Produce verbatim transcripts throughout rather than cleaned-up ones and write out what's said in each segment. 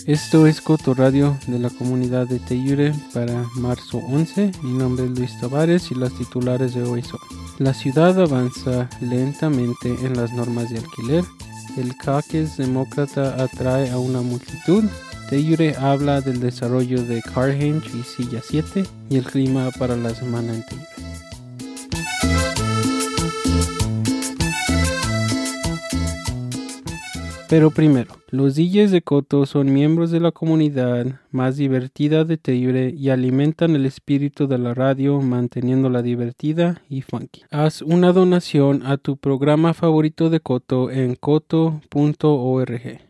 Esto es Coto Radio de la comunidad de Teyure para marzo once. Mi nombre es Luis Tavares y las titulares de hoy son: la ciudad avanza lentamente en las normas de alquiler, el caucus demócrata atrae a una multitud, Teyure habla del desarrollo de Carhenge y Silla siete y el clima para la semana en Teyure. Pero primero, los D Js de Coto son miembros de la comunidad más divertida de Teyure y alimentan el espíritu de la radio manteniéndola divertida y funky. Haz una donación a tu programa favorito de Coto en coto punto org.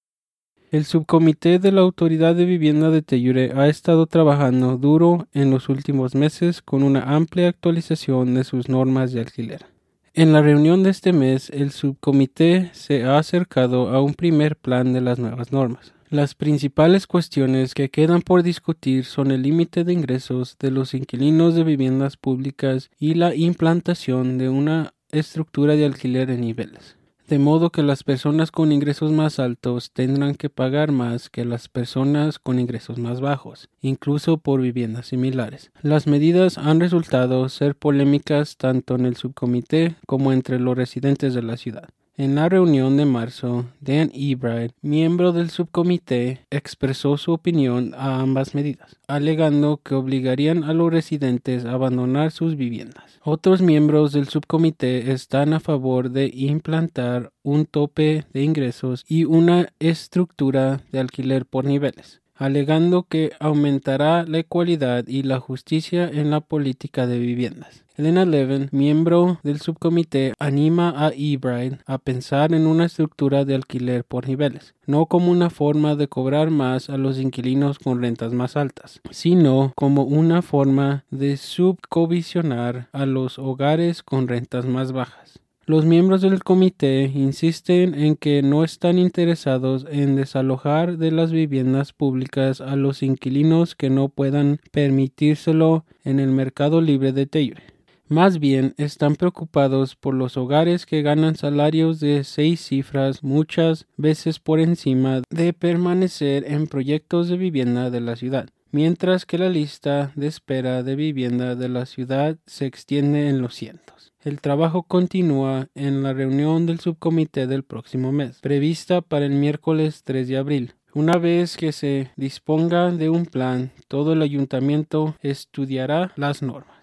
El subcomité de la Autoridad de Vivienda de Teyure ha estado trabajando duro en los últimos meses con una amplia actualización de sus normas de alquiler. En la reunión de este mes, el subcomité se ha acercado a un primer plan de las nuevas normas. Las principales cuestiones que quedan por discutir son el límite de ingresos de los inquilinos de viviendas públicas y la implantación de una estructura de alquiler en niveles, de modo que las personas con ingresos más altos tendrán que pagar más que las personas con ingresos más bajos, incluso por viviendas similares. Las medidas han resultado ser polémicas tanto en el subcomité como entre los residentes de la ciudad. En la reunión de marzo, Dan Ebride, miembro del subcomité, expresó su opinión a ambas medidas, alegando que obligarían a los residentes a abandonar sus viviendas. Otros miembros del subcomité están a favor de implantar un tope de ingresos y una estructura de alquiler por niveles, alegando que aumentará la equidad y la justicia en la política de viviendas. Elena Levin, miembro del subcomité, anima a Ebride a pensar en una estructura de alquiler por niveles, no como una forma de cobrar más a los inquilinos con rentas más altas, sino como una forma de subcovisionar a los hogares con rentas más bajas. Los miembros del comité insisten en que no están interesados en desalojar de las viviendas públicas a los inquilinos que no puedan permitírselo en el mercado libre de Teyure. Más bien, están preocupados por los hogares que ganan salarios de seis cifras, muchas veces por encima de permanecer en proyectos de vivienda de la ciudad, mientras que la lista de espera de vivienda de la ciudad se extiende en los cientos. El trabajo continúa en la reunión del subcomité del próximo mes, prevista para el miércoles tres de abril. Una vez que se disponga de un plan, todo el ayuntamiento estudiará las normas.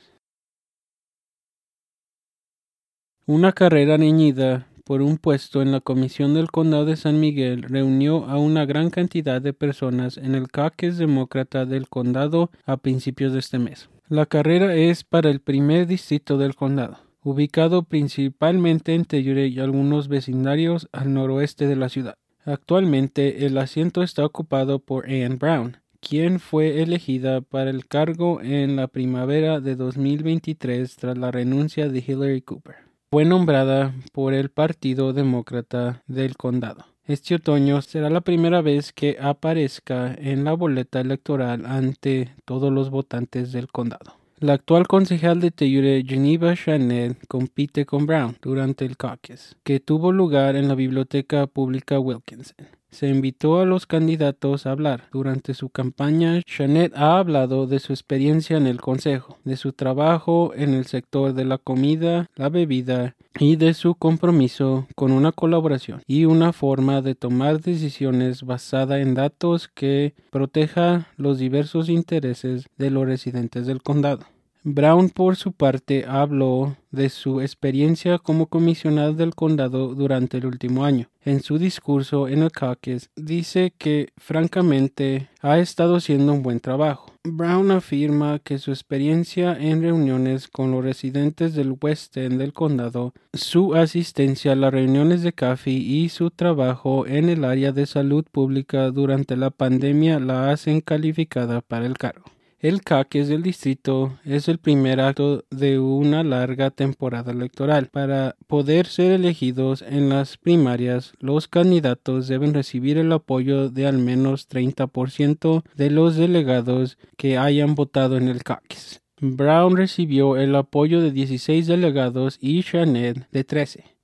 Una carrera reñida por un puesto en la Comisión del Condado de San Miguel reunió a una gran cantidad de personas en el caucus demócrata del condado a principios de este mes. La carrera es para el primer distrito del condado, ubicado principalmente en Teyure y algunos vecindarios al noroeste de la ciudad. Actualmente el asiento está ocupado por Ann Brown, quien fue elegida para el cargo en la primavera de dos mil veintitrés tras la renuncia de Hillary Cooper. Fue nombrada por el Partido Demócrata del Condado. Este otoño será la primera vez que aparezca en la boleta electoral ante todos los votantes del condado. La actual concejal de Teyure, Geneva Shanet, compite con Brown durante el caucus, que tuvo lugar en la Biblioteca Pública Wilkinson. Se invitó a los candidatos a hablar. Durante su campaña, Shanet ha hablado de su experiencia en el consejo, de su trabajo en el sector de la comida, la bebida y de su compromiso con una colaboración y una forma de tomar decisiones basada en datos que proteja los diversos intereses de los residentes del condado. Brown, por su parte, habló de su experiencia como comisionada del condado durante el último año. En su discurso en el caucus, dice que, francamente, ha estado haciendo un buen trabajo. Brown afirma que su experiencia en reuniones con los residentes del West End del condado, su asistencia a las reuniones de café y su trabajo en el área de salud pública durante la pandemia la hacen calificada para el cargo. El caucus del distrito es el primer acto de una larga temporada electoral. Para poder ser elegidos en las primarias, los candidatos deben recibir el apoyo de al menos treinta por ciento de los delegados que hayan votado en el caucus. Brown recibió el apoyo de dieciséis delegados y Shanet de trece.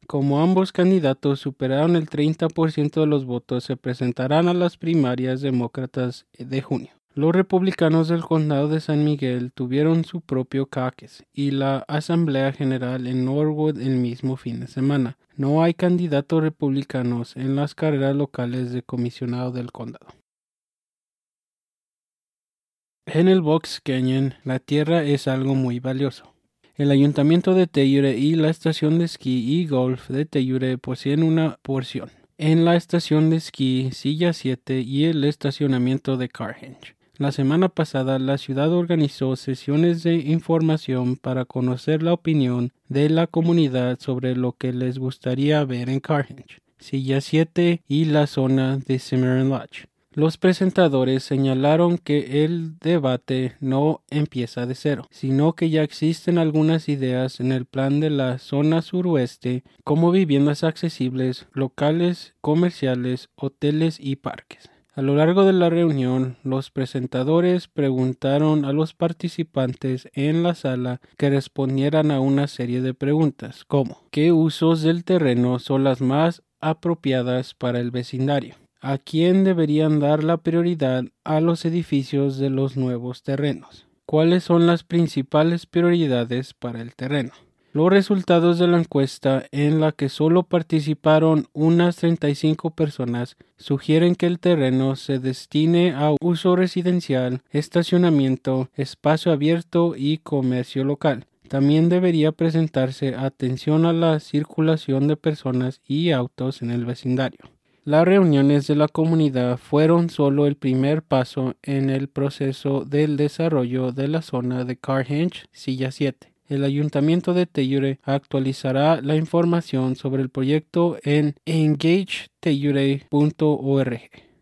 Como ambos candidatos superaron el treinta por ciento de los votos, se presentarán a las primarias demócratas de junio. Los republicanos del condado de San Miguel tuvieron su propio caucus y la asamblea general en Norwood el mismo fin de semana. No hay candidatos republicanos en las carreras locales de comisionado del condado. En el Box Canyon, la tierra es algo muy valioso. El ayuntamiento de Tellure y la estación de esquí y golf de Tellure poseen una porción. En la estación de esquí Silla siete y el estacionamiento de Carhenge. La semana pasada, la ciudad organizó sesiones de información para conocer la opinión de la comunidad sobre lo que les gustaría ver en Carhenge, Silla siete y la zona de Cimarron Lodge. Los presentadores señalaron que el debate no empieza de cero, sino que ya existen algunas ideas en el plan de la zona suroeste, como viviendas accesibles, locales comerciales, hoteles y parques. A lo largo de la reunión, los presentadores preguntaron a los participantes en la sala que respondieran a una serie de preguntas, como ¿qué usos del terreno son las más apropiadas para el vecindario? ¿A quién deberían dar la prioridad a los edificios de los nuevos terrenos? ¿Cuáles son las principales prioridades para el terreno? Los resultados de la encuesta, en la que solo participaron unas treinta y cinco personas, sugieren que el terreno se destine a uso residencial, estacionamiento, espacio abierto y comercio local. También debería presentarse atención a la circulación de personas y autos en el vecindario. Las reuniones de la comunidad fueron solo el primer paso en el proceso del desarrollo de la zona de Carhenge, Silla siete. El ayuntamiento de Tellure actualizará la información sobre el proyecto en engage tellure punto org.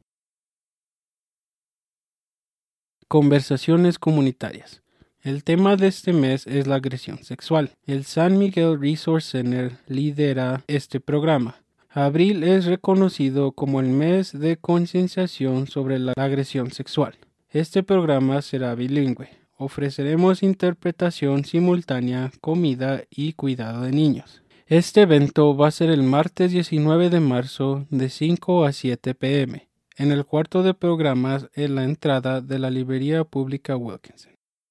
Conversaciones comunitarias. El tema de este mes es la agresión sexual. El San Miguel Resource Center lidera este programa. Abril es reconocido como el mes de concienciación sobre la agresión sexual. Este programa será bilingüe. Ofreceremos interpretación simultánea, comida y cuidado de niños. Este evento va a ser el martes diecinueve de marzo de cinco a siete p m en el cuarto de programas en la entrada de la librería pública Wilkinson.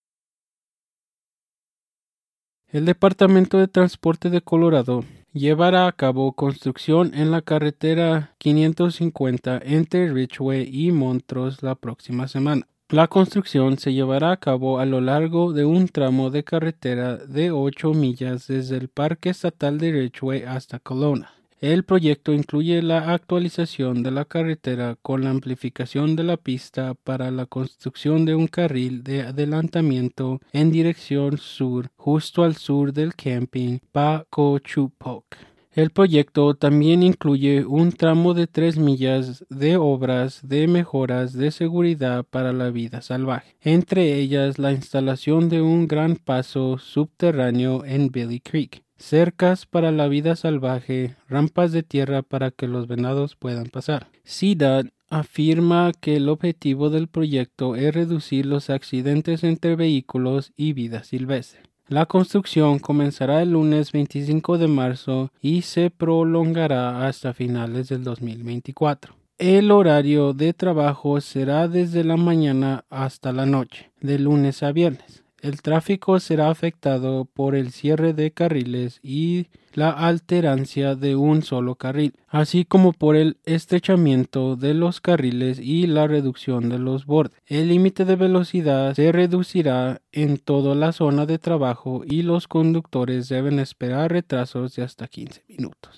El Departamento de Transporte de Colorado llevará a cabo construcción en la carretera quinientos cincuenta entre Ridgeway y Montrose la próxima semana. La construcción se llevará a cabo a lo largo de un tramo de carretera de ocho millas desde el Parque Estatal de Ridgeway hasta Kelowna. El proyecto incluye la actualización de la carretera con la amplificación de la pista para la construcción de un carril de adelantamiento en dirección sur justo al sur del camping Pa-ko-chu-pok. El proyecto también incluye un tramo de tres millas de obras de mejoras de seguridad para la vida salvaje, entre ellas la instalación de un gran paso subterráneo en Billy Creek, cercas para la vida salvaje, rampas de tierra para que los venados puedan pasar. C D O T afirma que el objetivo del proyecto es reducir los accidentes entre vehículos y vida silvestre. La construcción comenzará el lunes veinticinco de marzo y se prolongará hasta finales del dos mil veinticuatro. El horario de trabajo será desde la mañana hasta la noche, de lunes a viernes. El tráfico será afectado por el cierre de carriles y la alterancia de un solo carril, así como por el estrechamiento de los carriles y la reducción de los bordes. El límite de velocidad se reducirá en toda la zona de trabajo y los conductores deben esperar retrasos de hasta quince minutos.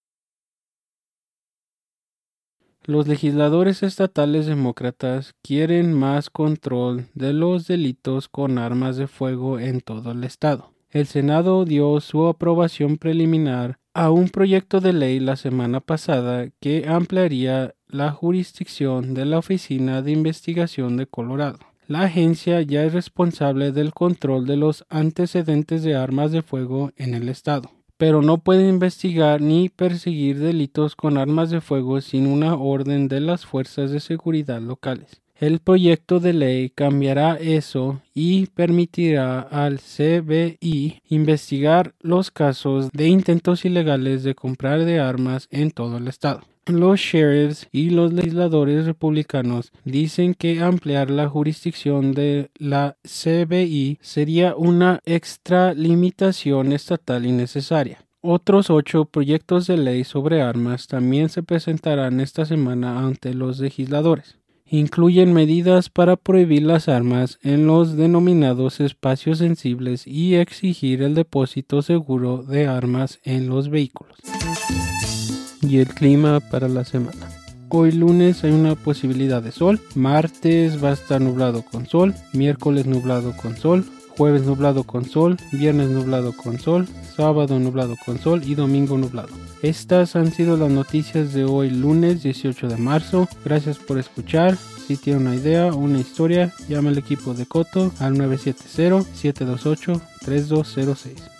Los legisladores estatales demócratas quieren más control de los delitos con armas de fuego en todo el estado. El Senado dio su aprobación preliminar a un proyecto de ley la semana pasada que ampliaría la jurisdicción de la Oficina de Investigación de Colorado. La agencia ya es responsable del control de los antecedentes de armas de fuego en el estado, pero no puede investigar ni perseguir delitos con armas de fuego sin una orden de las fuerzas de seguridad locales. El proyecto de ley cambiará eso y permitirá al C B I investigar los casos de intentos ilegales de comprar de armas en todo el estado. Los sheriffs y los legisladores republicanos dicen que ampliar la jurisdicción de la C B I sería una extralimitación estatal innecesaria. Otros ocho proyectos de ley sobre armas también se presentarán esta semana ante los legisladores. Incluyen medidas para prohibir las armas en los denominados espacios sensibles y exigir el depósito seguro de armas en los vehículos. Y el clima para la semana. Hoy lunes hay una posibilidad de sol, martes va a estar nublado con sol, miércoles nublado con sol, jueves nublado con sol, viernes nublado con sol, sábado nublado con sol y domingo nublado. Estas han sido las noticias de hoy lunes dieciocho de marzo. Gracias por escuchar. Si tiene una idea o una historia, llame al equipo de Coto al nueve siete cero, siete dos ocho, tres dos cero seis.